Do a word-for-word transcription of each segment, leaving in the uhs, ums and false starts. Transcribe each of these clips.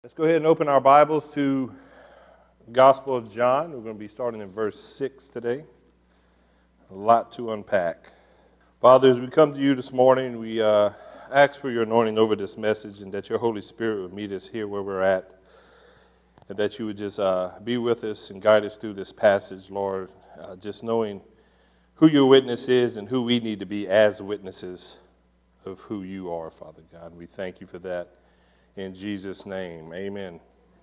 Let's go ahead and open our Bibles to the Gospel of John. We're going to be starting in verse six today. A lot to unpack. Father, as we come to you this morning, we uh, ask for your anointing over this message and that your Holy Spirit would meet us here where we're at, and that you would just uh, be with us and guide us through this passage, Lord, uh, just knowing who your witness is and who we need to be as witnesses of who you are, Father God. We thank you for that. In Jesus' name, amen.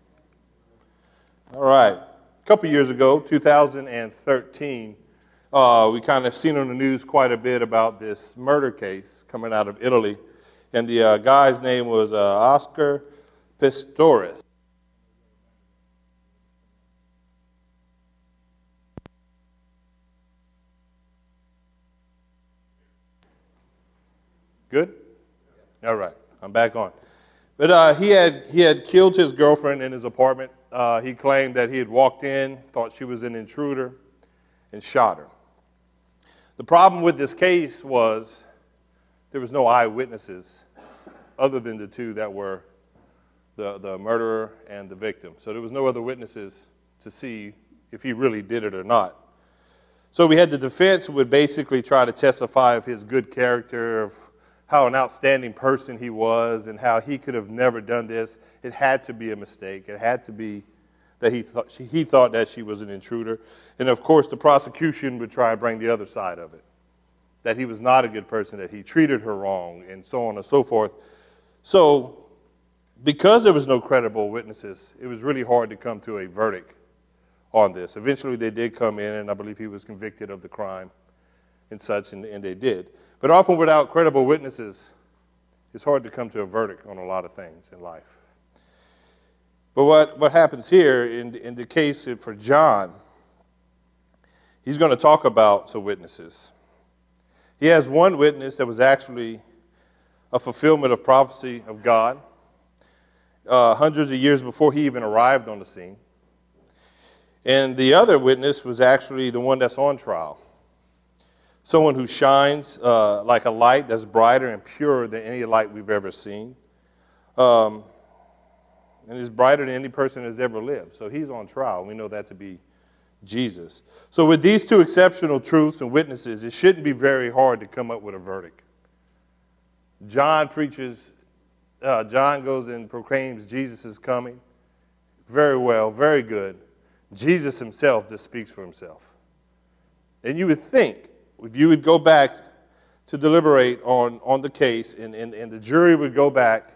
All right. A couple years ago, two thousand thirteen, uh, we kind of seen on the news quite a bit about this murder case coming out of Italy. And the uh, guy's name was uh, Oscar Pistorius. Good? All right. I'm back on. But uh, he had he had killed his girlfriend in his apartment. Uh, he claimed that he had walked in, thought she was an intruder, and shot her. The problem with this case was there was no eyewitnesses other than the two that were the, the murderer and the victim. So there was no other witnesses to see if he really did it or not. So we had the defense would basically try to testify of his good character, of how an outstanding person he was and how he could have never done this. It had to be a mistake. It had to be that he thought she, he thought that she was an intruder. And, of course, the prosecution would try and bring the other side of it, that he was not a good person, that he treated her wrong, and so on and so forth. So because there was no credible witnesses, it was really hard to come to a verdict on this. Eventually they did come in, and I believe he was convicted of the crime and such, and, and they did. But often without credible witnesses, it's hard to come to a verdict on a lot of things in life. But what, what happens here in, in the case for John, he's going to talk about some witnesses. He has one witness that was actually a fulfillment of prophecy of God, uh, hundreds of years before he even arrived on the scene. And the other witness was actually the one that's on trial. Someone who shines uh, like a light that's brighter and purer than any light we've ever seen. Um, and is brighter than any person that's ever lived. So he's on trial. We know that to be Jesus. So with these two exceptional truths and witnesses, it shouldn't be very hard to come up with a verdict. John preaches, uh, John goes and proclaims Jesus is coming. Very well, very good. Jesus himself just speaks for himself. And you would think, if you would go back to deliberate on, on the case, and, and, and the jury would go back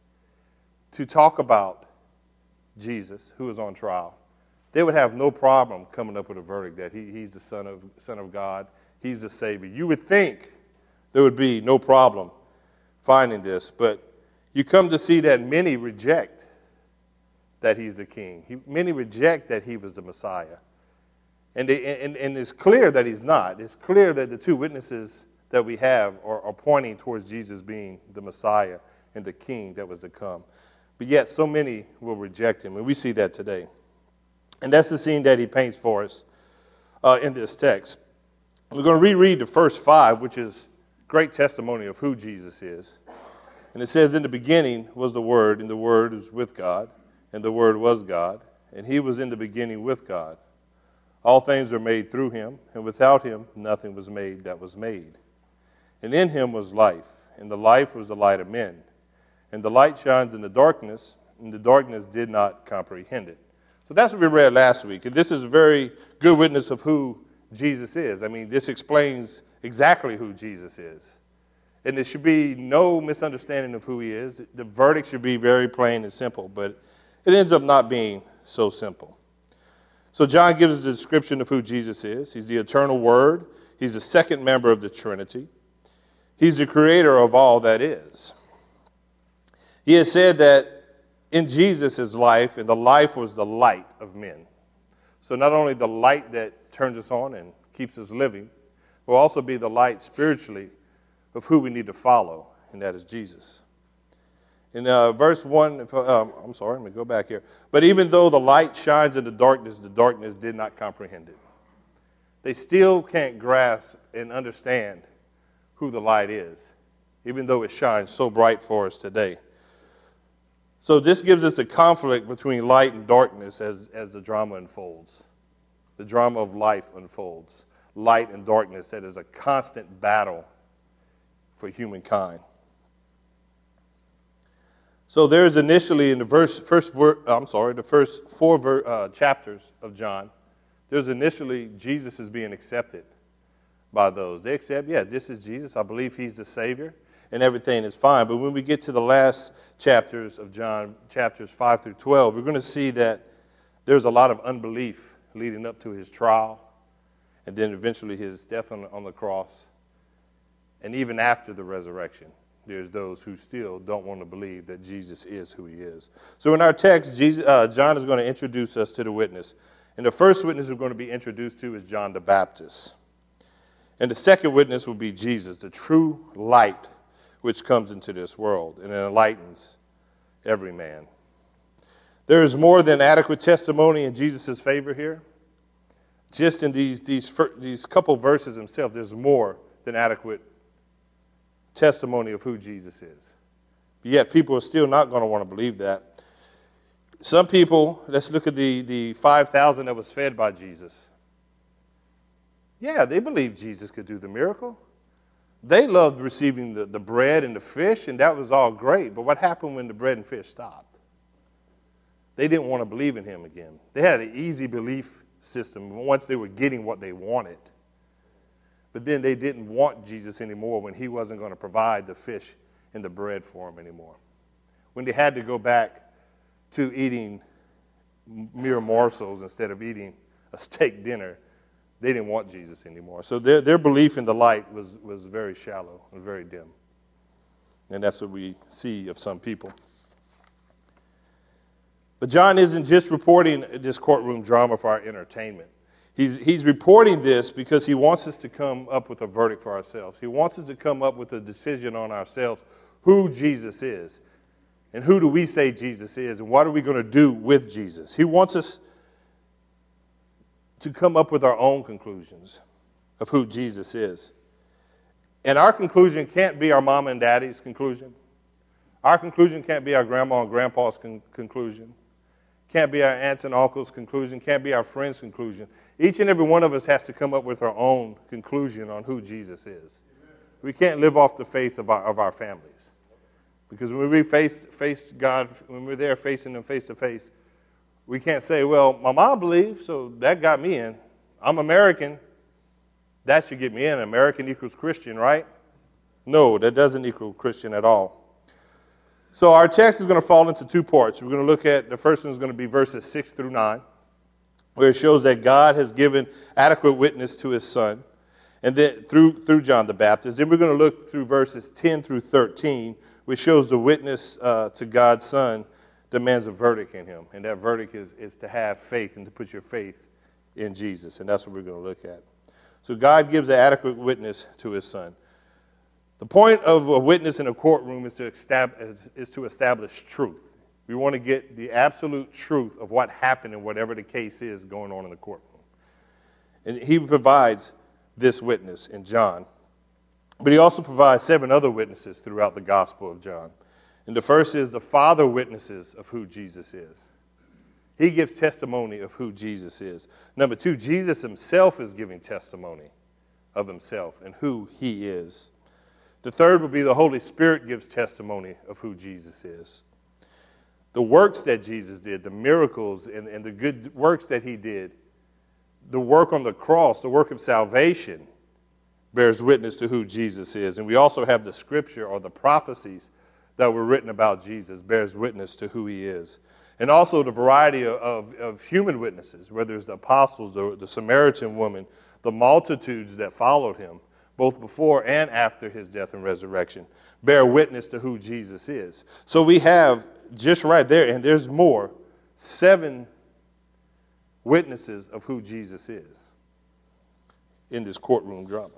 to talk about Jesus, who is on trial, they would have no problem coming up with a verdict that he, he's the Son of, Son of God, he's the Savior. You would think there would be no problem finding this, but you come to see that many reject that he's the King. He, many reject that he was the Messiah. And, they, and, and it's clear that he's not. It's clear that the two witnesses that we have are, are pointing towards Jesus being the Messiah and the King that was to come. But yet so many will reject him, and we see that today. And that's the scene that he paints for us uh, in this text. We're going to reread the first five, which is great testimony of who Jesus is. And it says, in the beginning was the Word, and the Word was with God, and the Word was God, and he was in the beginning with God. All things were made through him, and without him nothing was made that was made. And in him was life, and the life was the light of men. And the light shines in the darkness, and the darkness did not comprehend it. So that's what we read last week. And this is a very good witness of who Jesus is. I mean, this explains exactly who Jesus is. And there should be no misunderstanding of who he is. The verdict should be very plain and simple, but it ends up not being so simple. So John gives us the description of who Jesus is. He's the eternal Word. He's the second member of the Trinity. He's the creator of all that is. He has said that in Jesus' life, and the life was the light of men. So not only the light that turns us on and keeps us living, will also be the light spiritually of who we need to follow, and that is Jesus. In uh, verse one, if, um, I'm sorry, let me go back here. But even though the light shines in the darkness, the darkness did not comprehend it. They still can't grasp and understand who the light is, even though it shines so bright for us today. So this gives us the conflict between light and darkness as, as the drama unfolds. The drama of life unfolds. Light and darkness, that is a constant battle for humankind. So there's initially in the verse, first, ver, I'm sorry, the first four ver, uh, chapters of John, there's initially Jesus is being accepted by those. They accept, yeah, this is Jesus. I believe he's the Savior, and everything is fine. But when we get to the last chapters of John, chapters five through twelve, we're going to see that there's a lot of unbelief leading up to his trial, and then eventually his death on, on the cross. And even after the resurrection, there's those who still don't want to believe that Jesus is who he is. So in our text, Jesus, uh, John is going to introduce us to the witness. And the first witness we're going to be introduced to is John the Baptist. And the second witness will be Jesus, the true light which comes into this world and enlightens every man. There is more than adequate testimony in Jesus' favor here. Just in these, these, these couple verses themselves, there's more than adequate testimony of who Jesus is. But yet people are still not going to want to believe that. Some people, let's look at the, the five thousand that was fed by Jesus. Yeah, they believed Jesus could do the miracle. They loved receiving the, the bread and the fish, and that was all great. But what happened when the bread and fish stopped? They didn't want to believe in him again. They had an easy belief system once they were getting what they wanted. But then they didn't want Jesus anymore when he wasn't going to provide the fish and the bread for them anymore. When they had to go back to eating mere morsels instead of eating a steak dinner, they didn't want Jesus anymore. So their, their belief in the light was, was very shallow and very dim. And that's what we see of some people. But John isn't just reporting this courtroom drama for our entertainment. He's, he's reporting this because he wants us to come up with a verdict for ourselves. He wants us to come up with a decision on ourselves who Jesus is. And who do we say Jesus is? And what are we going to do with Jesus? He wants us to come up with our own conclusions of who Jesus is. And our conclusion can't be our mom and daddy's conclusion. Our conclusion can't be our grandma and grandpa's con- conclusion. Can't be our aunts and uncles' conclusion. Can't be our friends' conclusion. Each and every one of us has to come up with our own conclusion on who Jesus is. We can't live off the faith of our, of our families. Because when we face, face God, when we're there facing them face to face, we can't say, well, my mom believes, so that got me in. I'm American. That should get me in. American equals Christian, right? No, that doesn't equal Christian at all. So our text is going to fall into two parts. We're going to look at, the first one is going to be verses six through nine, where it shows that God has given adequate witness to his son, and then through, through John the Baptist. Then we're going to look through verses ten through thirteen, which shows the witness uh, to God's son demands a verdict in him. And that verdict is, is to have faith and to put your faith in Jesus. And that's what we're going to look at. So God gives an adequate witness to his son. The point of a witness in a courtroom is to establish, is to establish truth. We want to get the absolute truth of what happened in whatever the case is going on in the courtroom. And he provides this witness in John. But he also provides seven other witnesses throughout the Gospel of John. And the first is the Father witnesses of who Jesus is. He gives testimony of who Jesus is. Number two, Jesus himself is giving testimony of himself and who he is. The third will be the Holy Spirit gives testimony of who Jesus is. The works that Jesus did, the miracles and, and the good works that he did, the work on the cross, the work of salvation, bears witness to who Jesus is. And we also have the scripture or the prophecies that were written about Jesus bears witness to who he is. And also the variety of, of, of human witnesses, whether it's the apostles, the, the Samaritan woman, the multitudes that followed him, both before and after his death and resurrection, bear witness to who Jesus is. So we have just right there, and there's more, seven witnesses of who Jesus is in this courtroom drama.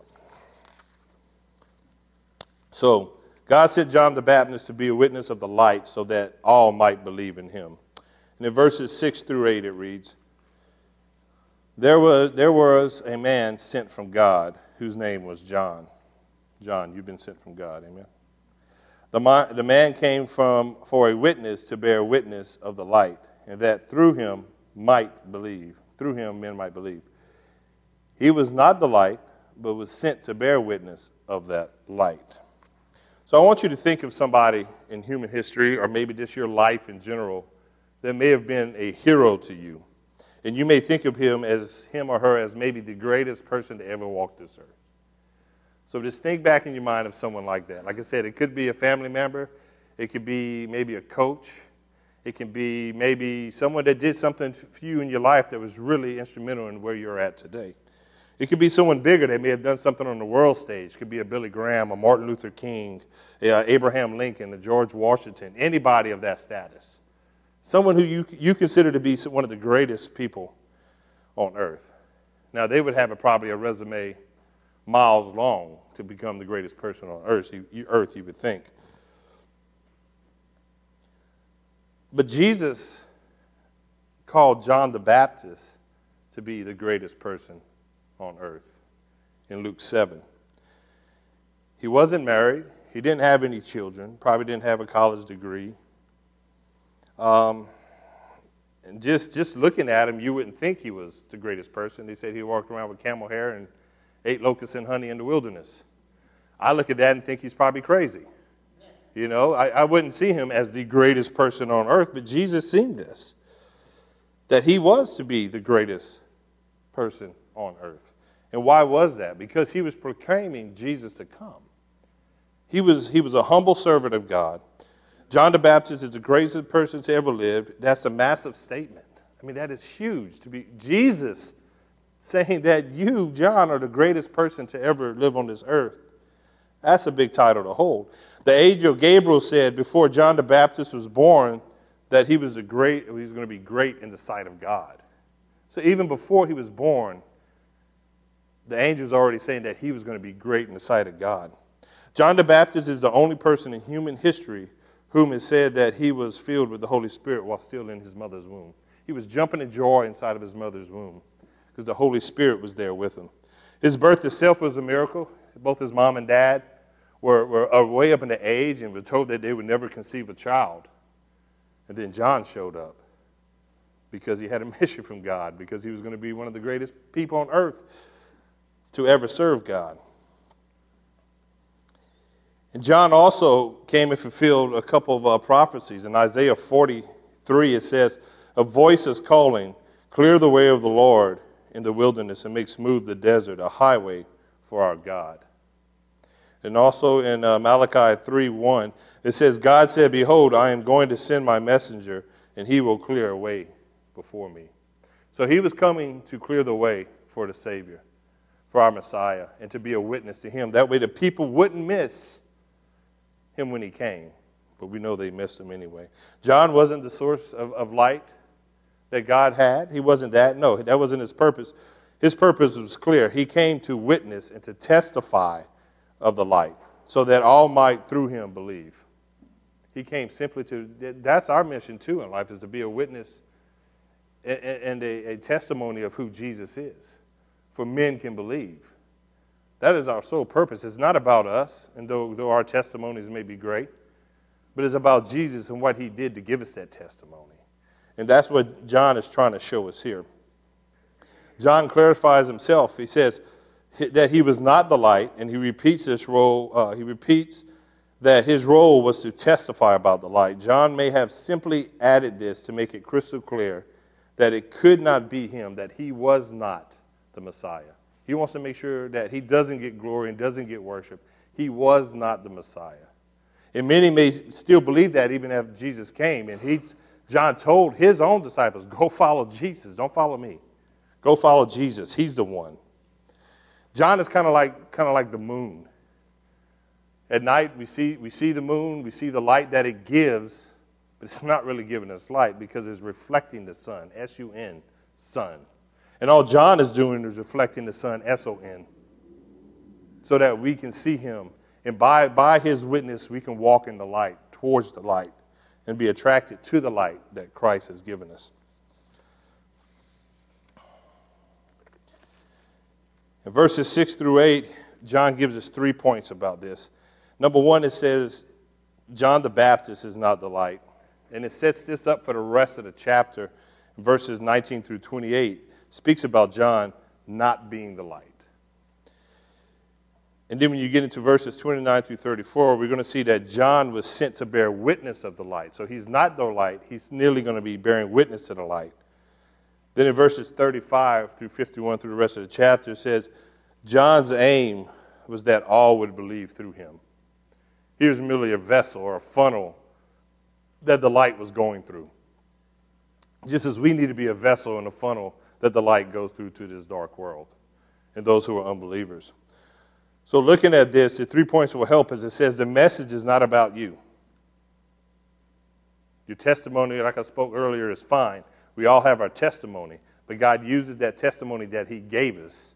So God sent John the Baptist to be a witness of the light so that all might believe in him. And in verses six through eight it reads, There was, there was a man sent from God whose name was John. John, you've been sent from God, amen. The, mi- the man came from for a witness to bear witness of the light, and that through him might believe. Through him men might believe. He was not the light, but was sent to bear witness of that light. So I want you to think of somebody in human history, or maybe just your life in general, that may have been a hero to you. And you may think of him as him or her as maybe the greatest person to ever walk this earth. So just think back in your mind of someone like that. Like I said, it could be a family member. It could be maybe a coach. It can be maybe someone that did something for you in your life that was really instrumental in where you're at today. It could be someone bigger that may have done something on the world stage. It could be a Billy Graham, a Martin Luther King, a Abraham Lincoln, a George Washington, anybody of that status. Someone who you, you consider to be one of the greatest people on earth. Now, they would have a, probably a resume miles long to become the greatest person on earth, you, you, earth, you would think. But Jesus called John the Baptist to be the greatest person on earth in Luke seven. He wasn't married. He didn't have any children. Probably didn't have a college degree. Um, and just, just looking at him, you wouldn't think he was the greatest person. They said he walked around with camel hair and ate locusts and honey in the wilderness. I look at that and think he's probably crazy. You know, I, I wouldn't see him as the greatest person on earth, but Jesus seen this, that he was to be the greatest person on earth. And why was that? Because he was proclaiming Jesus to come. He was, he was a humble servant of God. John the Baptist is the greatest person to ever live. That's a massive statement. I mean, that is huge. To be Jesus saying that you, John, are the greatest person to ever live on this earth. That's a big title to hold. The angel Gabriel said before John the Baptist was born that he was a great, he was going to be great in the sight of God. So even before he was born, the angel was already saying that he was going to be great in the sight of God. John the Baptist is the only person in human history whom is said that he was filled with the Holy Spirit while still in his mother's womb. He was jumping in joy inside of his mother's womb because the Holy Spirit was there with him. His birth itself was a miracle. Both his mom and dad were, were uh, way up in the age and were told that they would never conceive a child. And then John showed up because he had a mission from God, because he was going to be one of the greatest people on earth to ever serve God. And John also came and fulfilled a couple of uh, prophecies. In Isaiah forty-three, it says, "A voice is calling, clear the way of the Lord in the wilderness and make smooth the desert, a highway for our God." And also in uh, Malachi three one, it says, "God said, behold, I am going to send my messenger, and he will clear a way before me." So he was coming to clear the way for the Savior, for our Messiah, and to be a witness to him. That way the people wouldn't miss him when he came. But we know they missed him anyway. John wasn't the source of, of light that God had. He wasn't that. No, that wasn't his purpose. His purpose was clear. He came to witness and to testify of the light so that all might through him believe. He came simply to, that's our mission too in life, is to be a witness and a, a testimony of who Jesus is, for men can believe. That is our sole purpose. It's not about us, and though, though our testimonies may be great, but it's about Jesus and what he did to give us that testimony. And that's what John is trying to show us here. John clarifies himself. He says that he was not the light, and he repeats this role. Uh, he repeats that his role was to testify about the light. John may have simply added this to make it crystal clear that it could not be him, that he was not the Messiah. He wants to make sure that he doesn't get glory and doesn't get worship. He was not the Messiah. And many may still believe that even after Jesus came. And he, John told his own disciples, go follow Jesus. Don't follow me. Go follow Jesus. He's the one. John is kind of like kind of like the moon. At night, we see, we see the moon. We see the light that it gives. But it's not really giving us light because it's reflecting the sun. S U N, sun. And all John is doing is reflecting the sun, S O N, so that we can see him. And by, by his witness, we can walk in the light, towards the light, and be attracted to the light that Christ has given us. In verses six through eight, John gives us three points about this. Number one, it says John the Baptist is not the light. And it sets this up for the rest of the chapter. Verses nineteen through twenty-eight speaks about John not being the light. And then when you get into verses twenty-nine through thirty-four, we're going to see that John was sent to bear witness of the light. So he's not the light. He's nearly going to be bearing witness to the light. Then in verses thirty-five through fifty-one through the rest of the chapter, it says, John's aim was that all would believe through him. He was merely a vessel or a funnel that the light was going through. Just as we need to be a vessel and a funnel that the light goes through to this dark world and those who are unbelievers. So looking at this, the three points will help as it says the message is not about you. Your testimony, like I spoke earlier, is fine. We all have our testimony, but God uses that testimony that he gave us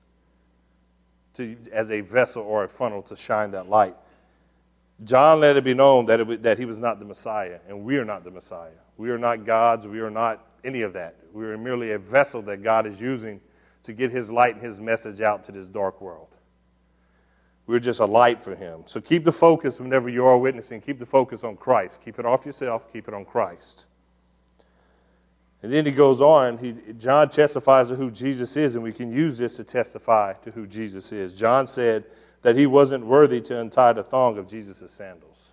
to, as a vessel or a funnel to shine that light. John let it be known that, it, that he was not the Messiah, and we are not the Messiah. We are not gods. We are not any of that. We are merely a vessel that God is using to get his light and his message out to this dark world. We're just a light for him. So keep the focus whenever you are witnessing. Keep the focus on Christ. Keep it off yourself. Keep it on Christ. And then he goes on. He, John testifies to who Jesus is, and we can use this to testify to who Jesus is. John said that he wasn't worthy to untie the thong of Jesus' sandals.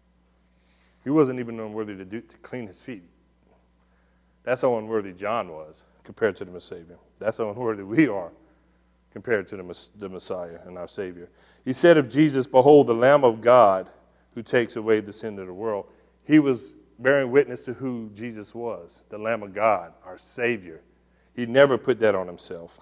He wasn't even unworthy to, do, to clean his feet. That's how unworthy John was compared to the Savior. That's how unworthy we are compared to the, the Messiah and our Savior. He said of Jesus, behold, the Lamb of God who takes away the sin of the world. He was bearing witness to who Jesus was, the Lamb of God, our Savior. He never put that on himself.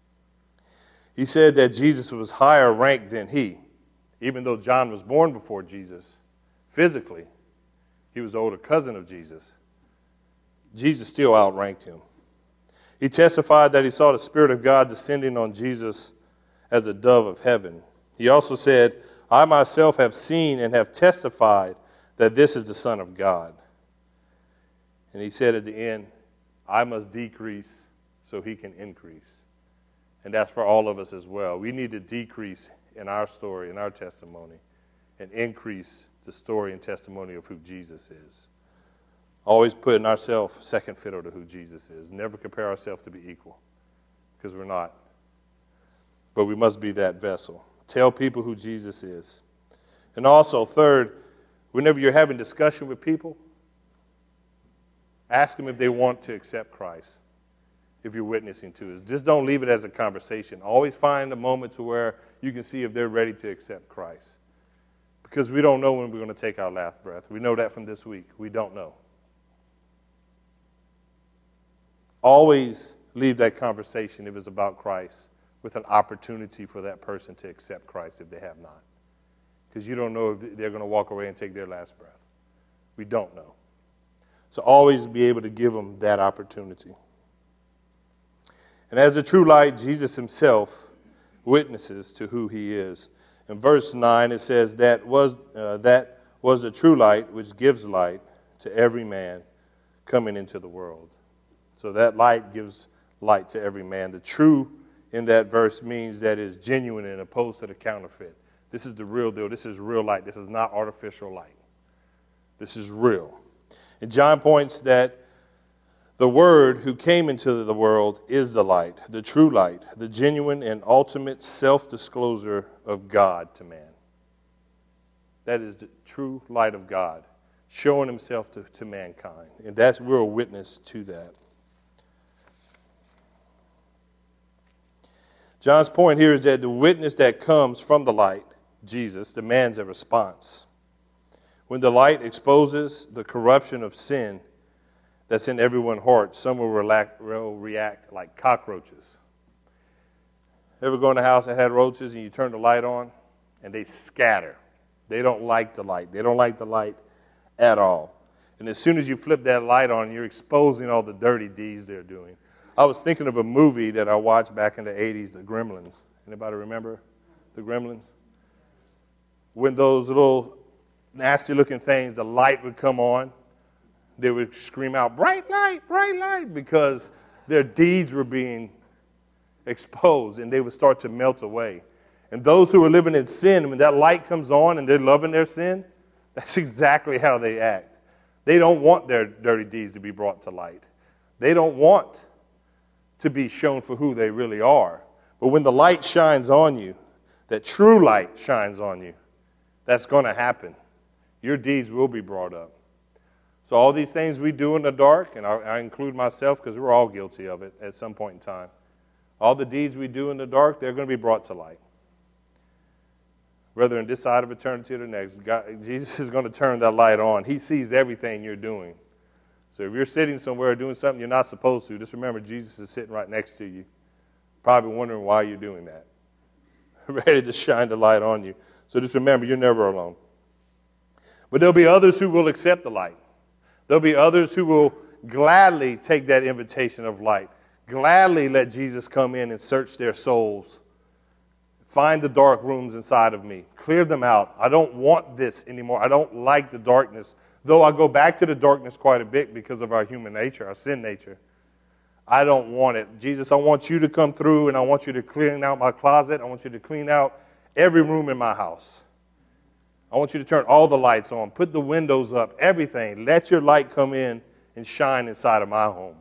He said that Jesus was higher ranked than he. Even though John was born before Jesus, physically, he was the older cousin of Jesus. Jesus still outranked him. He testified that he saw the Spirit of God descending on Jesus as a dove of heaven. He also said, I myself have seen and have testified that this is the Son of God. And he said at the end, I must decrease so he can increase. And that's for all of us as well. We need to decrease in our story, in our testimony, and increase the story and testimony of who Jesus is. Always putting ourselves second fiddle to who Jesus is. Never compare ourselves to be equal, because we're not. But we must be that vessel. Tell people who Jesus is. And also, third, whenever you're having discussion with people, ask them if they want to accept Christ, if you're witnessing to us. Just don't leave it as a conversation. Always find a moment to where you can see if they're ready to accept Christ. Because we don't know when we're going to take our last breath. We know that from this week. We don't know. Always leave that conversation, if it's about Christ, with an opportunity for that person to accept Christ if they have not. Because you don't know if they're going to walk away and take their last breath. We don't know. So always be able to give them that opportunity. And as the true light, Jesus himself witnesses to who he is. In verse nine, it says, that was, uh, that was the true light which gives light to every man coming into the world. So that light gives light to every man. The true in that verse means that it's genuine and opposed to the counterfeit. This is the real deal. This is real light. This is not artificial light. This is real. And John points that the Word who came into the world is the light, the true light, the genuine and ultimate self-disclosure of God to man. That is the true light of God, showing himself to, to mankind. And that's, we're a witness to that. John's point here is that the witness that comes from the light, Jesus, demands a response. When the light exposes the corruption of sin that's in everyone's heart, some will, relax, will react like cockroaches. Ever go in a house that had roaches and you turn the light on and they scatter? They don't like the light. They don't like the light at all. And as soon as you flip that light on, you're exposing all the dirty deeds they're doing. I was thinking of a movie that I watched back in the eighties, The Gremlins. Anybody remember The Gremlins? When those little nasty-looking things, the light would come on, they would scream out, bright light, bright light, because their deeds were being exposed, and they would start to melt away. And those who are living in sin, when that light comes on and they're loving their sin, That's exactly how they act. They don't want their dirty deeds to be brought to light. They don't want to be shown for who they really are. But when the light shines on you, that true light shines on you, that's going to happen. Your deeds will be brought up. So all these things we do in the dark, and I, I include myself because we're all guilty of it at some point in time. All the deeds we do in the dark, they're going to be brought to light. Whether in this side of eternity or the next, God, Jesus is going to turn that light on. He sees everything you're doing. So if you're sitting somewhere doing something you're not supposed to, just remember Jesus is sitting right next to you, probably wondering why you're doing that, ready to shine the light on you. So just remember, you're never alone. But there'll be others who will accept the light. There'll be others who will gladly take that invitation of light, gladly let Jesus come in and search their souls. Find the dark rooms inside of me. Clear them out. I don't want this anymore. I don't like the darkness. Though I go back to the darkness quite a bit because of our human nature, our sin nature. I don't want it. Jesus, I want you to come through, and I want you to clean out my closet. I want you to clean out every room in my house. I want you to turn all the lights on. Put the windows up, everything. Let your light come in and shine inside of my home.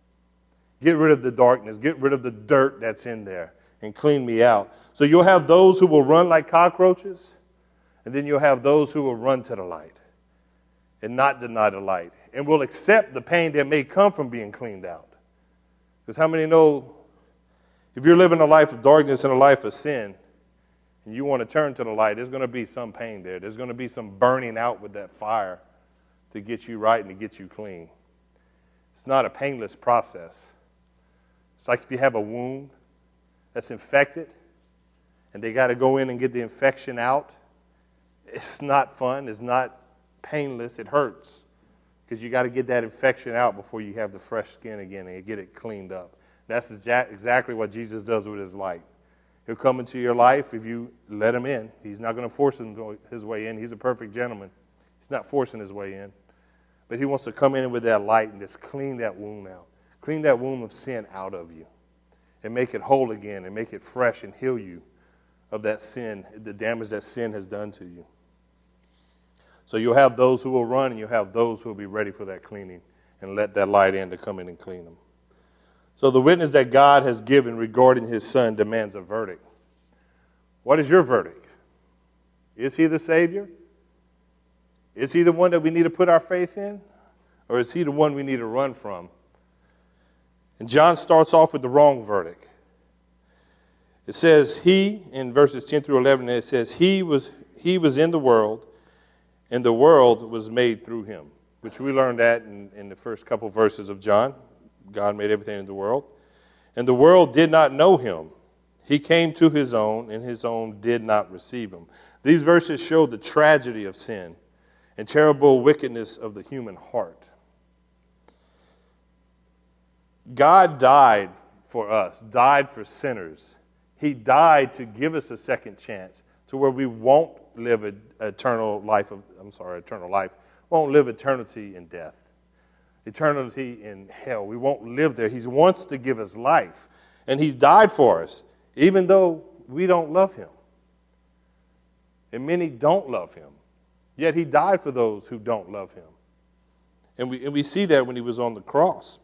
Get rid of the darkness. Get rid of the dirt that's in there and clean me out. So you'll have those who will run like cockroaches, and then you'll have those who will run to the light and not deny the light, and will accept the pain that may come from being cleaned out. Because how many know if you're living a life of darkness and a life of sin, and you want to turn to the light, there's going to be some pain there. There's going to be some burning out with that fire to get you right and to get you clean. It's not a painless process. It's like if you have a wound that's infected, and they got to go in and get the infection out. It's not fun. It's not painless. It hurts because you got to get that infection out before you have the fresh skin again and get it cleaned up. That's exactly what Jesus does with his light. He'll come into your life if you let him in. He's not going to force him his way in. He's a perfect gentleman. He's not forcing his way in. But he wants to come in with that light and just clean that wound out. Clean that wound of sin out of you and make it whole again and make it fresh and heal you of that sin, the damage that sin has done to you. So you'll have those who will run, and you'll have those who will be ready for that cleaning and let that light in to come in and clean them. So the witness that God has given regarding his son demands a verdict. What is your verdict? Is he the Savior? Is he the one that we need to put our faith in? Or is he the one we need to run from? And John starts off with the wrong verdict. It says he, in verses ten through eleven, it says he was he was in the world, and the world was made through him, which we learned that in, in the first couple verses of John. God made everything in the world. And the world did not know him. He came to his own, and his own did not receive him. These verses show the tragedy of sin and terrible wickedness of the human heart. God died for us, died for sinners. He died to give us a second chance to where we won't live an eternal life of, I'm sorry, eternal life, won't live eternity in death, eternity in hell. We won't live there. He wants to give us life, and he died for us, even though we don't love him. And many don't love him, yet he died for those who don't love him. And we, and we see that when he was on the cross.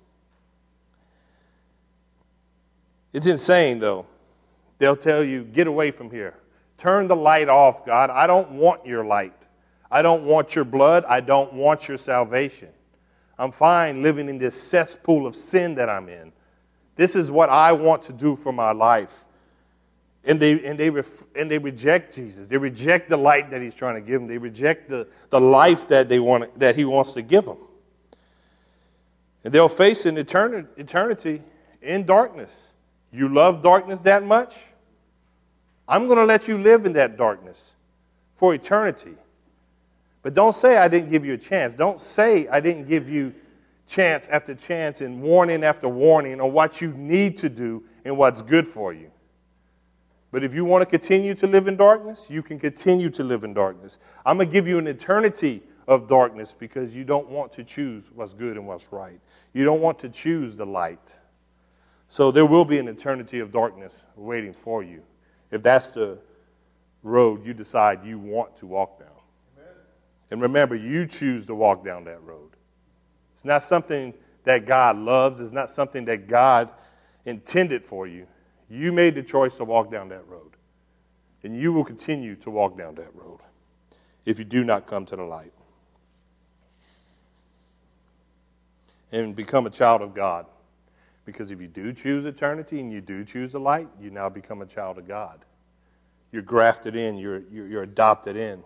It's insane, though. They'll tell you, get away from here. Turn the light off, God. I don't want your light. I don't want your blood. I don't want your salvation. I'm fine living in this cesspool of sin that I'm in. This is what I want to do for my life. And they and they ref, and they reject Jesus. They reject the light that he's trying to give them. They reject the, the life that they want that he wants to give them. And they'll face an eternity, eternity in darkness. You love darkness that much? I'm going to let you live in that darkness for eternity. But don't say I didn't give you a chance. Don't say I didn't give you chance after chance and warning after warning on what you need to do and what's good for you. But if you want to continue to live in darkness, you can continue to live in darkness. I'm going to give you an eternity of darkness because you don't want to choose what's good and what's right. You don't want to choose the light. So there will be an eternity of darkness waiting for you if that's the road you decide you want to walk down. Amen. And remember, you choose to walk down that road. It's not something that God loves. It's not something that God intended for you. You made the choice to walk down that road. And you will continue to walk down that road if you do not come to the light and become a child of God. Because if you do choose eternity and you do choose the light, you now become a child of God. You're grafted in. You're, you're, you're adopted in.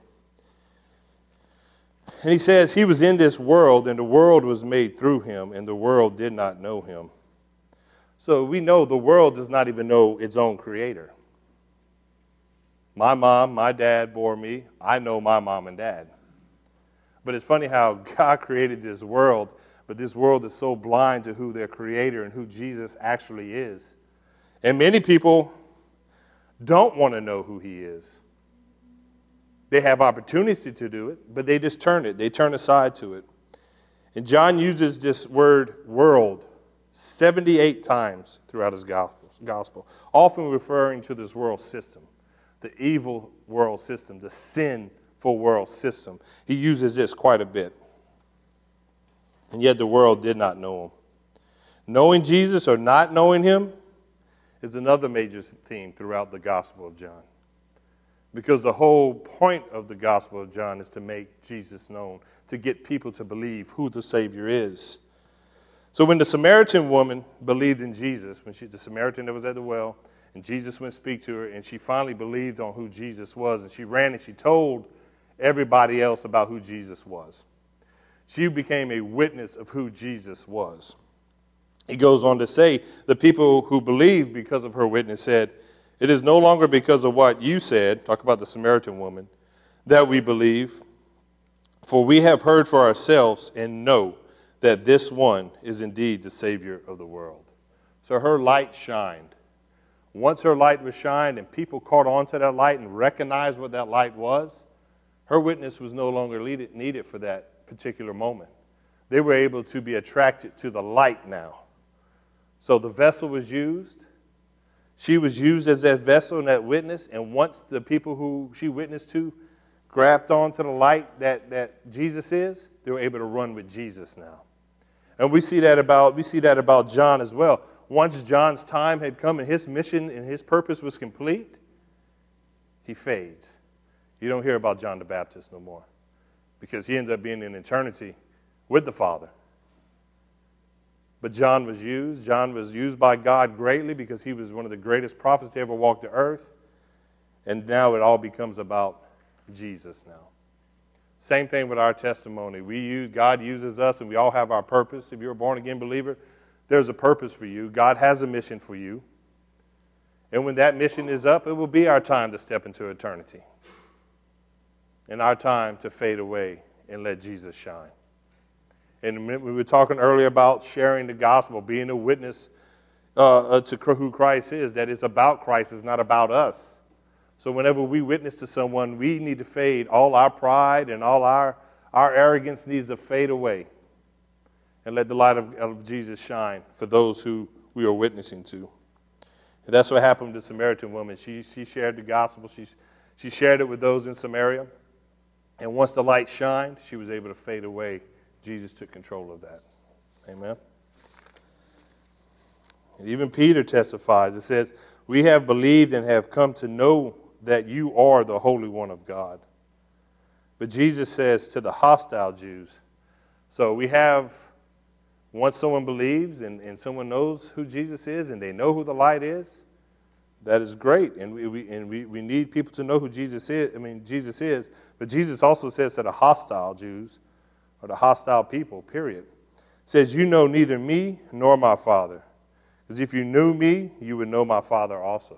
And he says, he was in this world, and the world was made through him, and the world did not know him. So we know the world does not even know its own creator. My mom, my dad bore me. I know my mom and dad. But it's funny how God created this world, but this world is so blind to who their creator and who Jesus actually is. And many people don't want to know who he is. They have opportunity to do it, but they just turn it. They turn aside to it. And John uses this word world seventy-eight times throughout his gospel, often referring to this world system, the evil world system, the sinful world system. He uses this quite a bit. And yet the world did not know him. Knowing Jesus or not knowing him is another major theme throughout the Gospel of John. Because the whole point of the Gospel of John is to make Jesus known, to get people to believe who the Savior is. So when the Samaritan woman believed in Jesus, when she, the Samaritan that was at the well, and Jesus went to speak to her, and she finally believed on who Jesus was, and she ran and she told everybody else about who Jesus was. She became a witness of who Jesus was. He goes on to say, the people who believed because of her witness said, it is no longer because of what you said, talk about the Samaritan woman, that we believe, for we have heard for ourselves and know that this one is indeed the Savior of the world. So her light shined. Once her light was shined and people caught on to that light and recognized what that light was, her witness was no longer needed for that particular moment. They were able to be attracted to the light now. So the vessel was used. She was used as that vessel and that witness, and once the people who she witnessed to grabbed onto the light that, that Jesus is, they were able to run with Jesus now. And we see that about we see that about John as well. Once John's time had come and his mission and his purpose was complete, he fades. You don't hear about John the Baptist no more because he ends up being in eternity with the Father. But John was used. John was used by God greatly because he was one of the greatest prophets to ever walk the earth. And now it all becomes about Jesus now. Same thing with our testimony. We use God uses us, and we all have our purpose. If you're a born-again believer, there's a purpose for you. God has a mission for you. And when that mission is up, it will be our time to step into eternity. And our time to fade away and let Jesus shine. And we were talking earlier about sharing the gospel, being a witness uh, to who Christ is, that it's about Christ, it's not about us. So whenever we witness to someone, we need to fade. All our pride and all our, our arrogance needs to fade away and let the light of, of Jesus shine for those who we are witnessing to. And that's what happened to the Samaritan woman. She, she shared the gospel. She, she shared it with those in Samaria. And once the light shined, she was able to fade away. Jesus took control of that. Amen. And even Peter testifies. It says, we have believed and have come to know that you are the Holy One of God. But Jesus says to the hostile Jews, so we have, once someone believes and, and someone knows who Jesus is and they know who the light is, that is great. And we, we and we, we need people to know who Jesus is. I mean, Jesus is. But Jesus also says to the hostile Jews, or the hostile people, period, says, you know neither me nor my Father. Because if you knew me, you would know my Father also.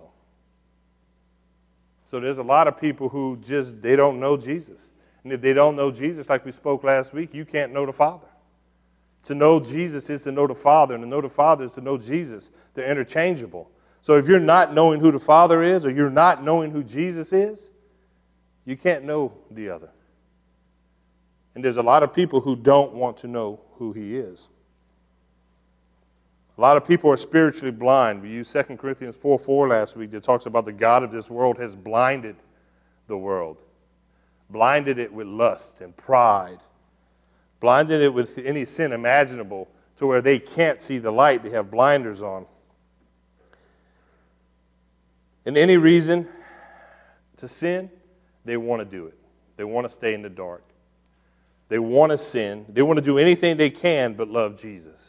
So there's a lot of people who just, they don't know Jesus. And if they don't know Jesus, like we spoke last week, you can't know the Father. To know Jesus is to know the Father, and to know the Father is to know Jesus. They're interchangeable. So if you're not knowing who the Father is, or you're not knowing who Jesus is, you can't know the other. And there's a lot of people who don't want to know who he is. A lot of people are spiritually blind. We used Second Corinthians four four last week that talks about the God of this world has blinded the world. blinded it with lust and pride, blinded it with any sin imaginable to where they can't see the light. They have blinders on. And any reason to sin, they want to do it. They want to stay in the dark. They want to sin. They want to do anything they can but love Jesus.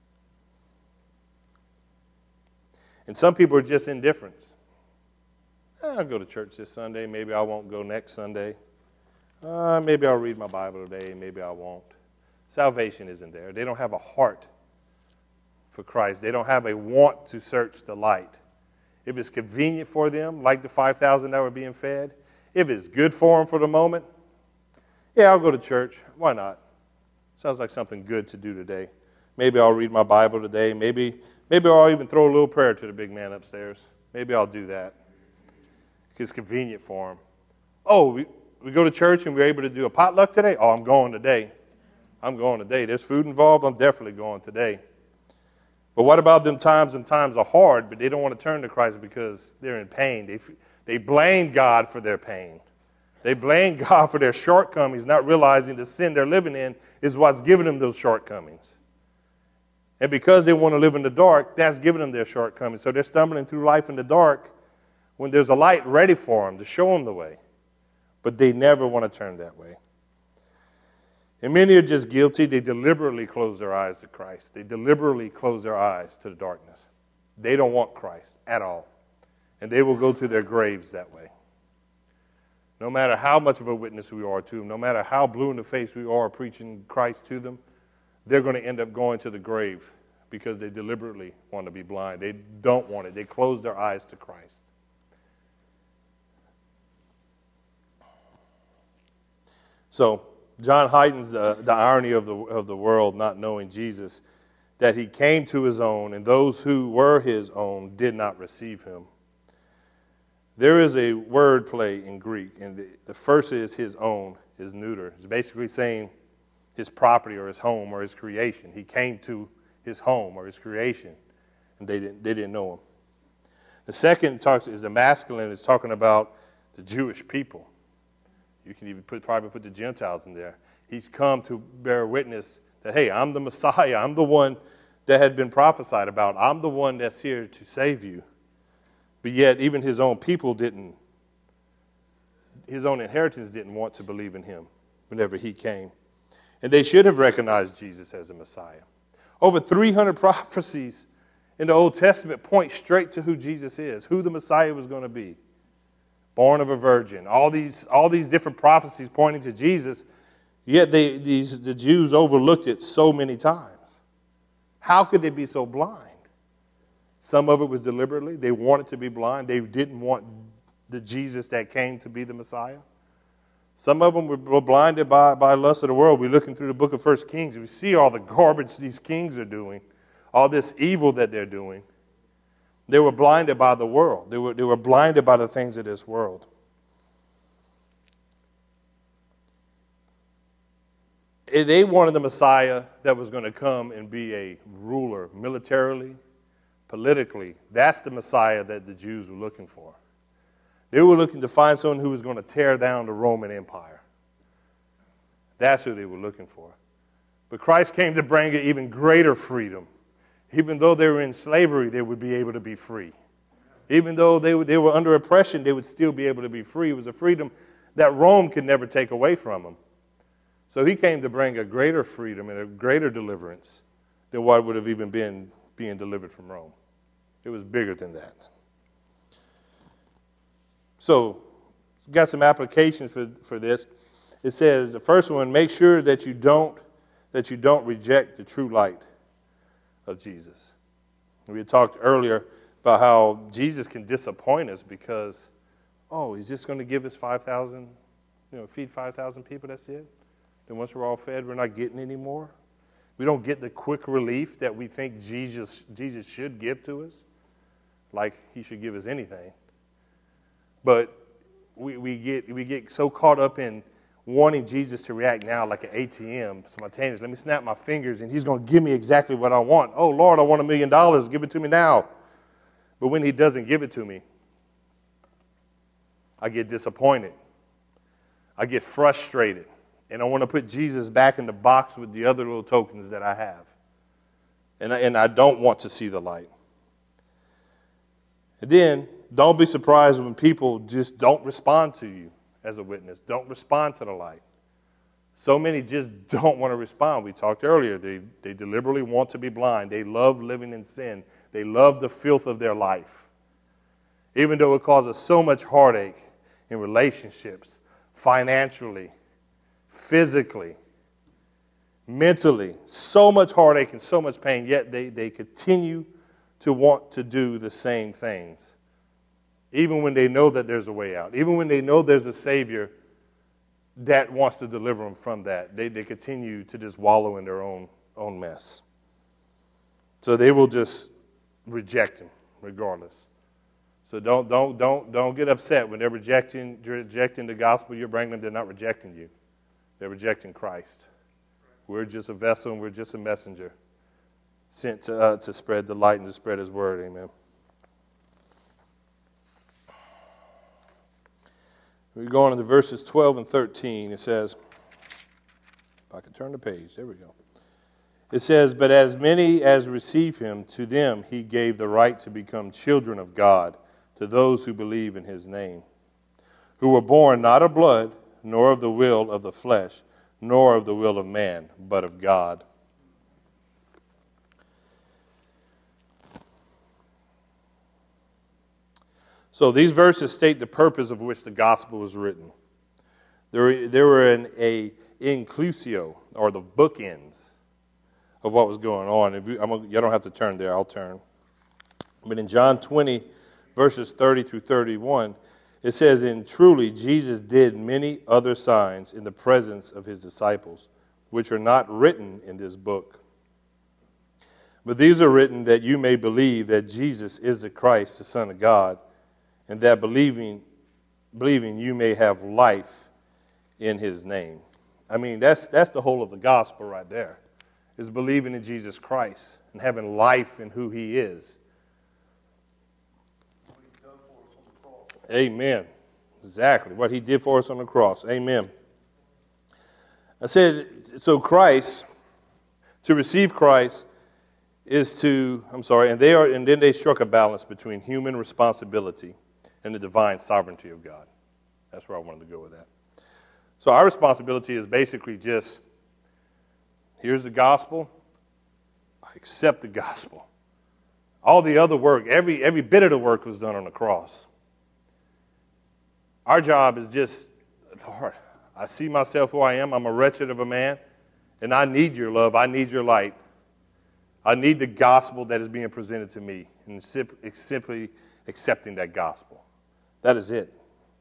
And some people are just indifferent. I'll go to church this Sunday. Maybe I won't go next Sunday. Uh, maybe I'll read my Bible today. Maybe I won't. Salvation isn't there. They don't have a heart for Christ. They don't have a want to search the light. If it's convenient for them, like the five thousand that were being fed, if it's good for them for the moment, yeah, I'll go to church. Why not? Sounds like something good to do today. Maybe I'll read my Bible today. Maybe, maybe I'll even throw a little prayer to the big man upstairs. Maybe I'll do that. It's convenient for them. Oh, we, we go to church and we're able to do a potluck today? Oh, I'm going today. I'm going today. There's food involved. I'm definitely going today. But what about them times when times are hard, but they don't want to turn to Christ because they're in pain? They, they blame God for their pain. They blame God for their shortcomings, not realizing the sin they're living in is what's giving them those shortcomings. And because they want to live in the dark, that's giving them their shortcomings. So they're stumbling through life in the dark when there's a light ready for them to show them the way. But they never want to turn that way. And many are just guilty. They deliberately close their eyes to Christ. They deliberately close their eyes to the darkness. They don't want Christ at all. And they will go to their graves that way. No matter how much of a witness we are to them, no matter how blue in the face we are preaching Christ to them, they're going to end up going to the grave because they deliberately want to be blind. They don't want it. They close their eyes to Christ. So John heightens uh, the irony of the, of the world not knowing Jesus, that he came to his own, and those who were his own did not receive him. There is a word play in Greek, and the, the first is his own, is neuter. It's basically saying his property or his home or his creation. He came to his home or his creation, and they didn't, they didn't know him. The second talks is the masculine, is talking about the Jewish people. You can even put, probably put the Gentiles in there. He's come to bear witness that, hey, I'm the Messiah. I'm the one that had been prophesied about. I'm the one that's here to save you. But yet even his own people didn't, his own inheritance didn't want to believe in him whenever he came. And they should have recognized Jesus as the Messiah. Over three hundred prophecies in the Old Testament point straight to who Jesus is, who the Messiah was going to be. Born of a virgin. All these, all these different prophecies pointing to Jesus, yet they, these, the Jews overlooked it so many times. How could they be so blind? Some of it was deliberately. They wanted to be blind. They didn't want the Jesus that came to be the Messiah. Some of them were blinded by, by lust of the world. We're looking through the book of First Kings. We see all the garbage these kings are doing, all this evil that they're doing. They were blinded by the world. They were, they were blinded by the things of this world. And they wanted the Messiah that was going to come and be a ruler militarily, politically. That's the Messiah that the Jews were looking for. They were looking to find someone who was going to tear down the Roman Empire. That's who they were looking for. But Christ came to bring an even greater freedom. Even though they were in slavery, they would be able to be free. Even though they, they were under oppression, they would still be able to be free. It was a freedom that Rome could never take away from them. So he came to bring a greater freedom and a greater deliverance than what would have even been being delivered from Rome. It was bigger than that. So, got some applications for, for this. It says, the first one, make sure that you don't that you don't reject the true light of Jesus. We had talked earlier about how Jesus can disappoint us because, oh, he's just going to give us five thousand, you know, feed five thousand people, that's it? Then once we're all fed, we're not getting any more? We don't get the quick relief that we think Jesus, Jesus should give to us, like he should give us anything. But we, we get we get so caught up in wanting Jesus to react now like an A T M, spontaneous. Let me snap my fingers and he's going to give me exactly what I want. Oh, Lord, I want a million dollars. Give it to me now. But when he doesn't give it to me, I get disappointed. I get frustrated, and I want to put Jesus back in the box with the other little tokens that I have. And I, and I don't want to see the light. And then, don't be surprised when people just don't respond to you as a witness. Don't respond to the light. So many just don't want to respond. We talked earlier. They, they deliberately want to be blind. They love living in sin. They love the filth of their life. Even though it causes so much heartache in relationships, financially, physically, mentally, so much heartache and so much pain, yet they, they continue to want to do the same things. Even when they know that there's a way out. Even when they know there's a Savior that wants to deliver them from that. They, they continue to just wallow in their own, own mess. So they will just reject him regardless. So don't, don't, don't, don't get upset when they're rejecting, rejecting the gospel you're bringing them. They're not rejecting you. They're rejecting Christ. We're just a vessel and we're just a messenger sent to, uh, to spread the light and to spread his word. Amen. We go on to verses twelve and thirteen. It says, if I could turn the page, there we go. It says, but as many as receive him, to them he gave the right to become children of God, to those who believe in his name, who were born not of blood, nor of the will of the flesh, nor of the will of man, but of God. So these verses state the purpose of which the gospel was written. They were, were in a inclusio, or the bookends of what was going on. If you, I'm, you don't have to turn there, I'll turn. But in John twenty, verses thirty through thirty-one, it says, and truly Jesus did many other signs in the presence of his disciples, which are not written in this book. But these are written that you may believe that Jesus is the Christ, the Son of God, and that believing, believing you may have life in his name. I mean, that's that's the whole of the gospel right there, is believing in Jesus Christ and having life in who he is. Amen. Exactly. What he did for us on the cross. Amen. I said, so Christ, to receive Christ is to, I'm sorry, and they are, and then they struck a balance between human responsibility and the divine sovereignty of God. That's where I wanted to go with that. So our responsibility is basically just, here's the gospel, I accept the gospel. All the other work, every every bit of the work was done on the cross. Our job is just, Lord, I see myself who I am. I'm a wretched of a man, and I need your love. I need your light. I need the gospel that is being presented to me, and simply accepting that gospel. That is it.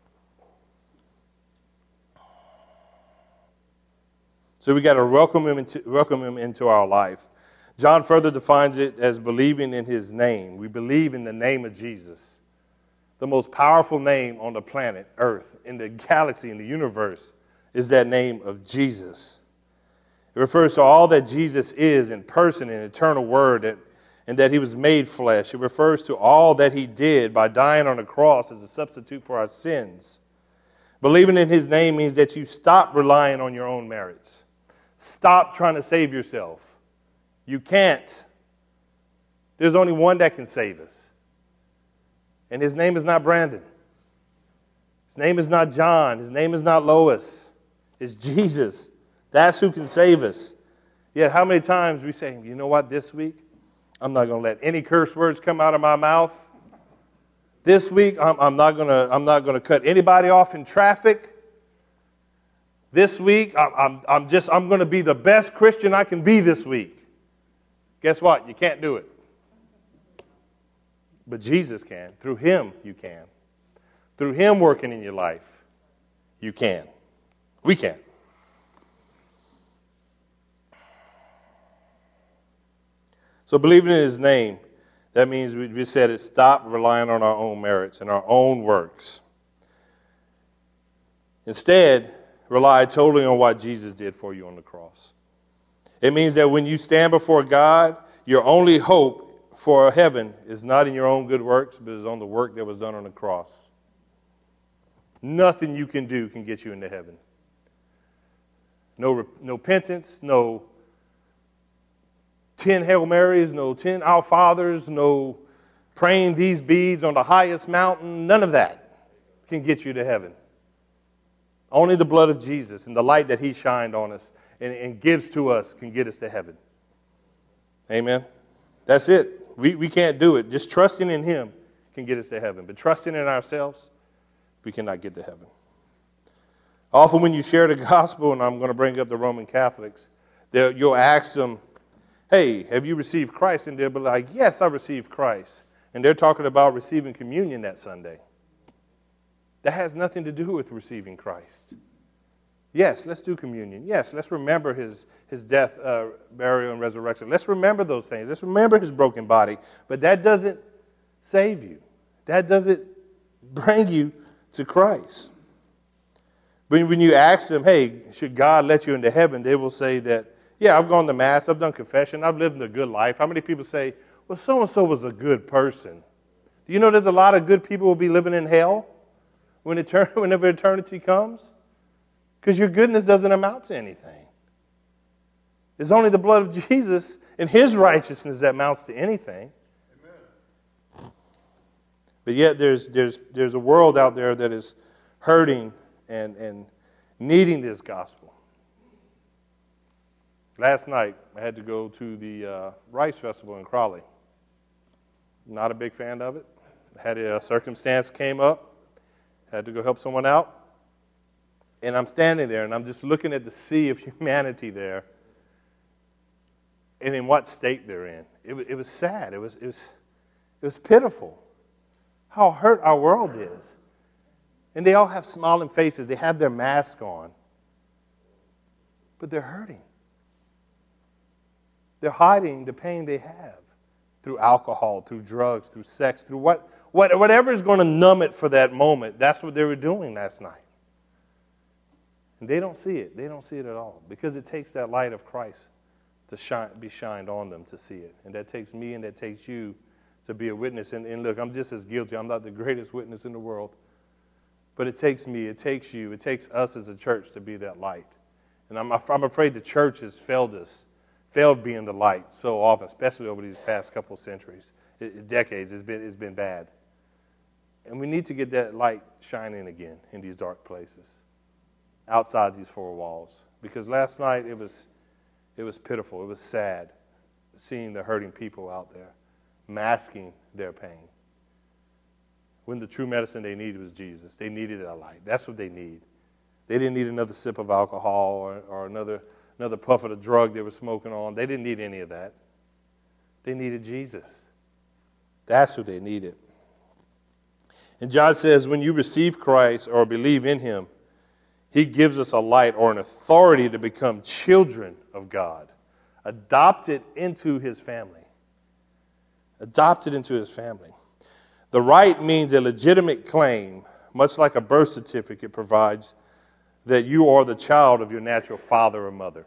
So we got to welcome him into, welcome him into our life. John further defines it as believing in his name. We believe in the name of Jesus, the most powerful name on the planet Earth, in the galaxy, in the universe, is that name of Jesus. It refers to all that Jesus is in person, an eternal word, and, and that he was made flesh. It refers to all that he did by dying on the cross as a substitute for our sins. Believing in his name means that you stop relying on your own merits. Stop trying to save yourself. You can't. There's only one that can save us. And his name is not Brandon. His name is not John. His name is not Lois. It's Jesus. That's who can save us. Yet how many times we say, you know what, this week, I'm not going to let any curse words come out of my mouth. This week, I'm, I'm not going to I'm not going to cut anybody off in traffic. This week, I'm, I'm, I'm just I'm going to be the best Christian I can be this week. Guess what? You can't do it. But Jesus can. Through him, you can. Through him working in your life, you can. We can. So believing in his name, that means we just said it, stop relying on our own merits and our own works. Instead, rely totally on what Jesus did for you on the cross. It means that when you stand before God, your only hope for heaven is not in your own good works, but is on the work that was done on the cross. Nothing you can do can get you into heaven. No, no repentance, no ten Hail Marys, no ten Our Fathers, no praying these beads on the highest mountain. None of that can get you to heaven. Only the blood of Jesus and the light that he shined on us and, and gives to us can get us to heaven. Amen. That's it. We, we can't do it. Just trusting in him can get us to heaven. But trusting in ourselves, we cannot get to heaven. Often when you share the gospel, and I'm going to bring up the Roman Catholics, you'll ask them, hey, have you received Christ? And they'll be like, yes, I received Christ. And they're talking about receiving communion that Sunday. That has nothing to do with receiving Christ. Yes, let's do communion. Yes, let's remember his, his death, uh, burial, and resurrection. Let's remember those things. Let's remember his broken body. But that doesn't save you. That doesn't bring you to Christ. When, when you ask them, hey, should God let you into heaven? They will say that, yeah, I've gone to Mass, I've done confession, I've lived a good life. How many people say, well, so-and-so was a good person? Do you know there's a lot of good people who will be living in hell when etern- whenever eternity comes? Because your goodness doesn't amount to anything. It's only the blood of Jesus and his righteousness that amounts to anything. Amen. But yet there's, there's, there's a world out there that is hurting and, and needing this gospel. Last night, I had to go to the uh, Rice Festival in Crowley. Not a big fan of it. I had a circumstance came up. Had to go help someone out. And I'm standing there, and I'm just looking at the sea of humanity there and in what state they're in. It, it was sad. It was, it was, it was pitiful how hurt our world is. And they all have smiling faces. They have their masks on. But they're hurting. They're hiding the pain they have through alcohol, through drugs, through sex, through what, what whatever is going to numb it for that moment. That's what they were doing last night. And they don't see it. They don't see it at all. Because it takes that light of Christ to shine, be shined on them to see it. And that takes me and that takes you to be a witness. And, and look, I'm just as guilty. I'm not the greatest witness in the world. But it takes me, it takes you, it takes us as a church to be that light. And I'm, I'm afraid the church has failed us, failed being the light so often, especially over these past couple of centuries, it, decades. It's been, it's been bad. And we need to get that light shining again in these dark places, outside these four walls. Because last night it was it was pitiful. It was sad seeing the hurting people out there masking their pain. When the true medicine they needed was Jesus. They needed that light. That's what they need. They didn't need another sip of alcohol or, or another, another puff of the drug they were smoking on. They didn't need any of that. They needed Jesus. That's what they needed. And John says, when you receive Christ or believe in him, he gives us a light or an authority to become children of God, adopted into his family. Adopted into his family. The right means a legitimate claim, much like a birth certificate provides, that you are the child of your natural father or mother.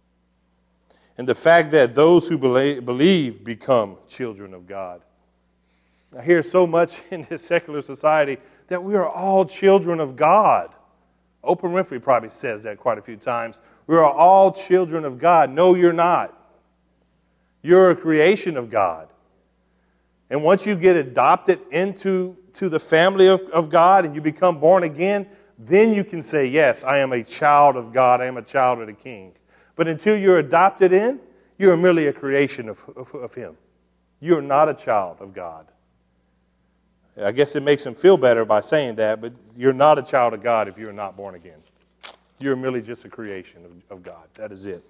And the fact that those who believe become children of God. I hear so much in this secular society that we are all children of God. Oprah Winfrey probably says that quite a few times. We are all children of God. No, you're not. You're a creation of God. And once you get adopted into to the family of, of God and you become born again, then you can say, yes, I am a child of God. I am a child of the King. But until you're adopted in, you're merely a creation of, of, of him. You're not a child of God. I guess it makes him feel better by saying that, but you're not a child of God if you're not born again. You're merely just a creation of, of God. That is it.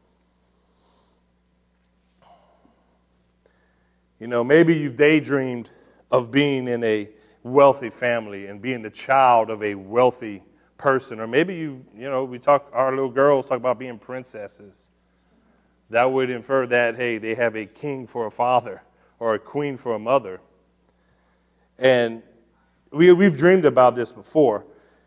You know, maybe you've daydreamed of being in a wealthy family and being the child of a wealthy person. Or maybe you, you know, we talk, our little girls talk about being princesses. That would infer that, hey, they have a king for a father or a queen for a mother. And we, we've dreamed about this before.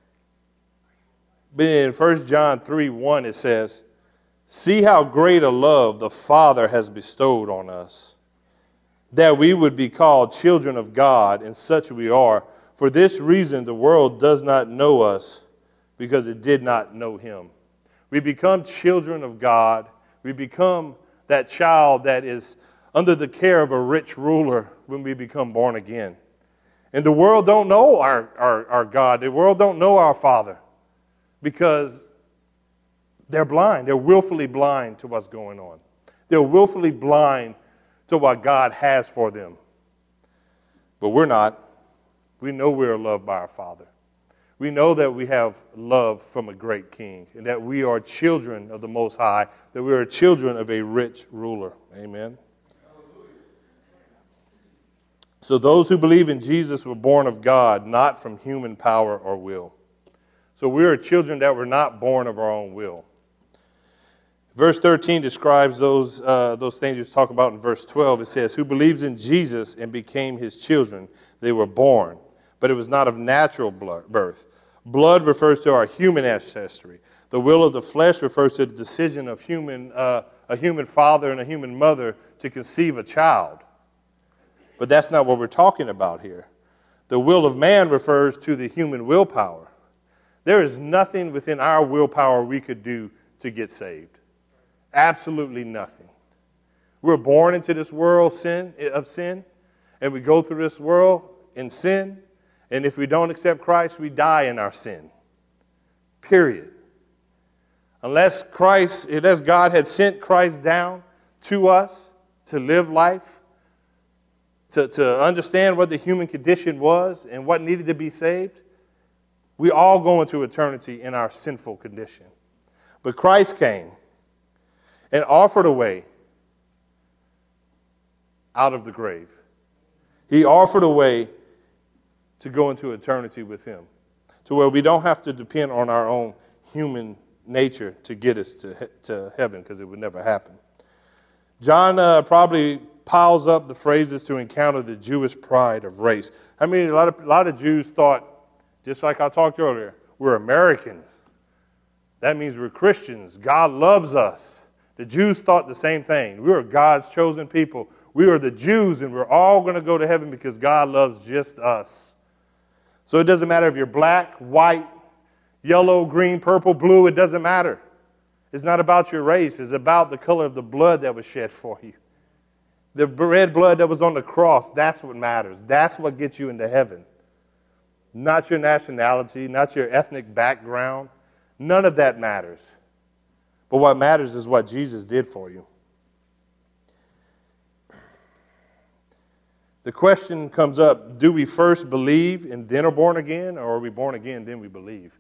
But in First John three one, it says, see how great a love the Father has bestowed on us, that we would be called children of God, and such we are. For this reason, the world does not know us because it did not know him. We become children of God. We become that child that is under the care of a rich ruler when we become born again. And the world don't know our, our, our God. The world don't know our Father because they're blind. They're willfully blind to what's going on. They're willfully blind to what God has for them. But we're not. We know we're loved by our Father. We know that we have love from a great King and that we are children of the Most High, that we are children of a rich ruler. Amen. So those who believe in Jesus were born of God, not from human power or will. So we are children that were not born of our own will. Verse thirteen describes those, uh, those things you talk about in verse twelve. It says, who believes in Jesus and became his children, they were born. But it was not of natural birth. Blood refers to our human ancestry. The will of the flesh refers to the decision of human, uh, a human father and a human mother to conceive a child. But that's not what we're talking about here. The will of man refers to the human willpower. There is nothing within our willpower we could do to get saved. Absolutely nothing. We're born into this world sin, of sin, and we go through this world in sin. And if we don't accept Christ, we die in our sin. Period. Unless Christ, unless God had sent Christ down to us to live life, to, to understand what the human condition was and what needed to be saved, we all go into eternity in our sinful condition. But Christ came and offered a way out of the grave. He offered a way to go into eternity with him, to where we don't have to depend on our own human nature to get us to, he- to heaven, because it would never happen. John uh, probably piles up the phrases to encounter the Jewish pride of race. I mean, a lot of, a lot of Jews thought, just like I talked earlier, we're Americans. That means we're Christians. God loves us. The Jews thought the same thing. We are God's chosen people. We are the Jews, and we're all going to go to heaven because God loves just us. So it doesn't matter if you're black, white, yellow, green, purple, blue. It doesn't matter. It's not about your race. It's about the color of the blood that was shed for you. The red blood that was on the cross, that's what matters. That's what gets you into heaven. Not your nationality, not your ethnic background. None of that matters. But what matters is what Jesus did for you. The question comes up, do we first believe and then are born again, or are we born again then we believe?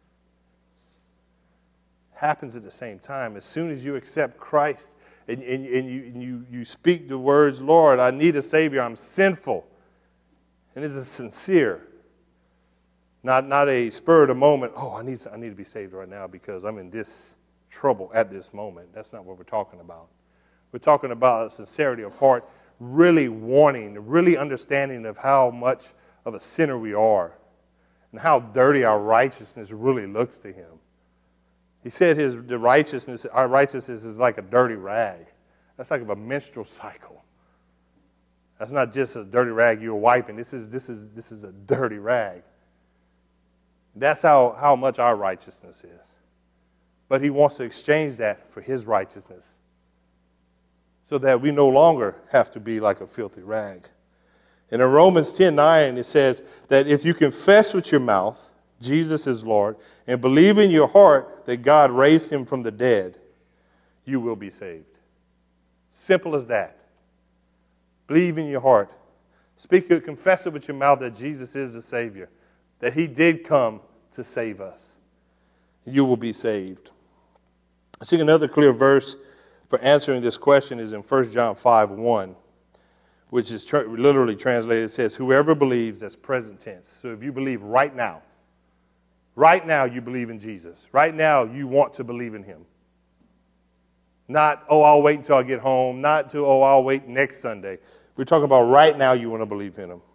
Happens at the same time. As soon as you accept Christ and, and, and, you, and you, you speak the words, Lord, I need a Savior, I'm sinful. And this is sincere. Not, not a spur of the moment, oh, I need, I need to be saved right now because I'm in this trouble at this moment. That's not what we're talking about. We're talking about a sincerity of heart, really wanting, really understanding of how much of a sinner we are and how dirty our righteousness really looks to him. He said his the righteousness, our righteousness is like a dirty rag. That's like a menstrual cycle. That's not just a dirty rag you're wiping. This is this is this is a dirty rag. That's how, how much our righteousness is. But he wants to exchange that for his righteousness so that we no longer have to be like a filthy rag. And in Romans ten nine, it says that if you confess with your mouth Jesus is Lord and believe in your heart that God raised him from the dead, you will be saved. Simple as that. Believe in your heart. Speak it, confess it with your mouth that Jesus is the Savior, that he did come to save us. You will be saved. I think another clear verse for answering this question is in First John five one, which is tra- literally translated. It says, whoever believes, that's present tense. So if you believe right now, right now you believe in Jesus. Right now you want to believe in him. Not, oh, I'll wait until I get home. Not to, oh, I'll wait next Sunday. We're talking about right now you want to believe in him.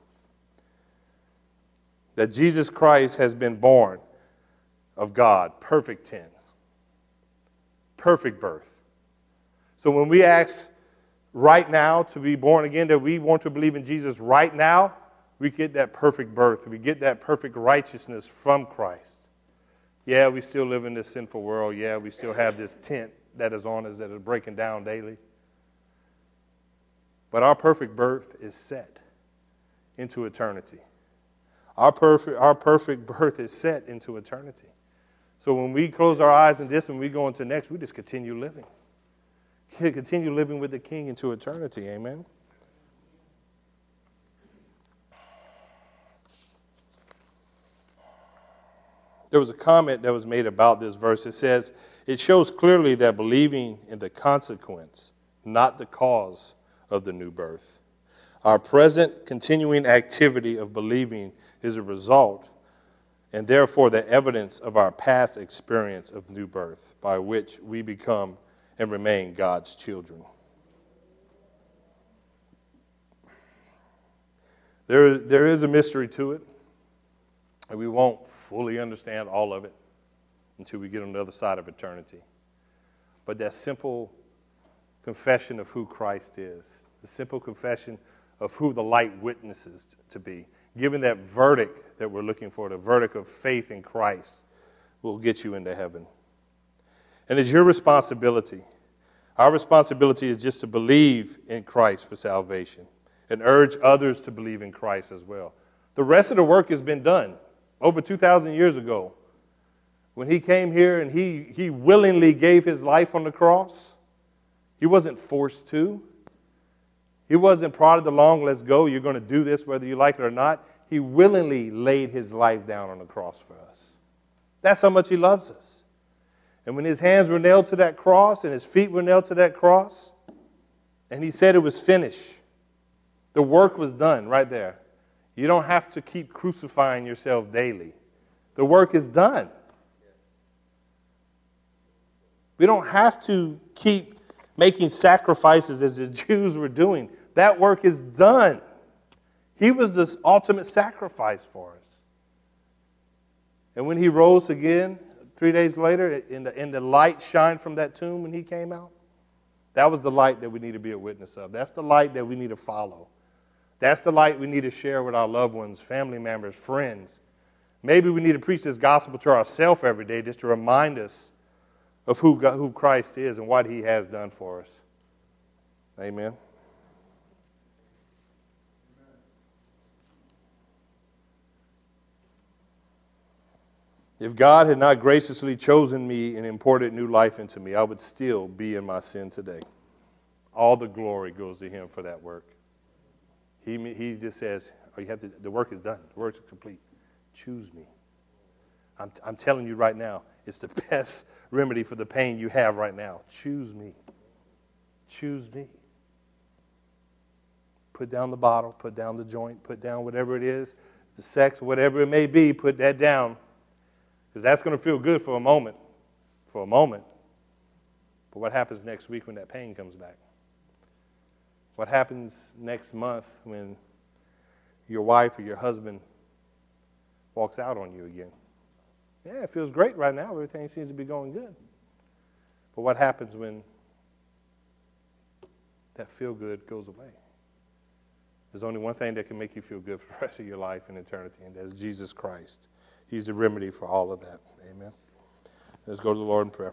That Jesus Christ has been born of God, perfect tense. Perfect birth. So when we ask right now to be born again, that we want to believe in Jesus right now, We get that perfect birth. We get that perfect righteousness from Christ. Yeah, we still live in this sinful world. Yeah, we still have this tent that is on us that is breaking down daily. But our perfect birth is set into eternity. Our perfect, our perfect birth is set into eternity. So when we close our eyes in this and we go into next, we just continue living. Continue living with the King into eternity. Amen. There was a comment that was made about this verse. It says, it shows clearly that believing in the consequence, not the cause of the new birth. Our present continuing activity of believing is a result and therefore the evidence of our past experience of new birth by which we become and remain God's children. There, there is a mystery to it, and we won't fully understand all of it until we get on the other side of eternity. But that simple confession of who Christ is, the simple confession of who the light witnesses to be, given that verdict that we're looking for, the verdict of faith in Christ, will get you into heaven. And it's your responsibility. Our responsibility is just to believe in Christ for salvation and urge others to believe in Christ as well. The rest of the work has been done over two thousand years ago. When he came here and he, he willingly gave his life on the cross, he wasn't forced to. He wasn't prodded along, let's go, you're going to do this whether you like it or not. He willingly laid his life down on the cross for us. That's how much he loves us. And when his hands were nailed to that cross and his feet were nailed to that cross, and he said it was finished, the work was done right there. You don't have to keep crucifying yourself daily. The work is done. We don't have to keep making sacrifices as the Jews were doing. That work is done. He was the ultimate sacrifice for us. And when he rose again, three days later, and the, and the light shined from that tomb when he came out, that was the light that we need to be a witness of. That's the light that we need to follow. That's the light we need to share with our loved ones, family members, friends. Maybe we need to preach this gospel to ourselves every day just to remind us of who, God, who Christ is and what he has done for us. Amen. If God had not graciously chosen me and imported new life into me, I would still be in my sin today. All the glory goes to him for that work. He, he just says, oh, you have to, the work is done. The work is complete. Choose me. I'm, I'm telling you right now, it's the best remedy for the pain you have right now. Choose me. Choose me. Put down the bottle, put down the joint, put down whatever it is, the sex, whatever it may be, put that down. Because that's going to feel good for a moment. For a moment. But what happens next week when that pain comes back? What happens next month when your wife or your husband walks out on you again? Yeah, it feels great right now. Everything seems to be going good. But what happens when that feel good goes away? There's only one thing that can make you feel good for the rest of your life and eternity, and that's Jesus Christ. He's the remedy for all of that. Amen. Let's go to the Lord in prayer.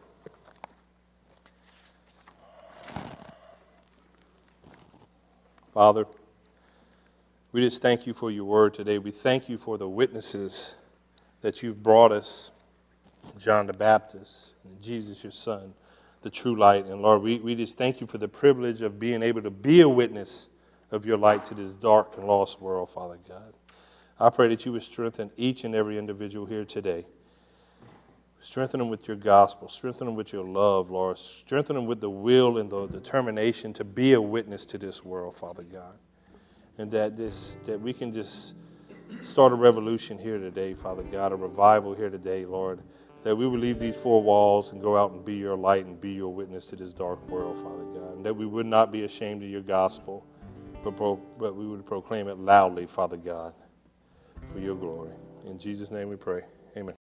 Father, we just thank you for your word today. We thank you for the witnesses that you've brought us, John the Baptist, and Jesus, your son, the true light. And Lord, we, we just thank you for the privilege of being able to be a witness of your light to this dark and lost world, Father God. I pray that you would strengthen each and every individual here today. Strengthen them with your gospel. Strengthen them with your love, Lord. Strengthen them with the will and the determination to be a witness to this world, Father God. And that this that we can just start a revolution here today, Father God, a revival here today, Lord. That we would leave these four walls and go out and be your light and be your witness to this dark world, Father God. And that we would not be ashamed of your gospel, but, pro, but we would proclaim it loudly, Father God, for your glory. In Jesus' name we pray. Amen.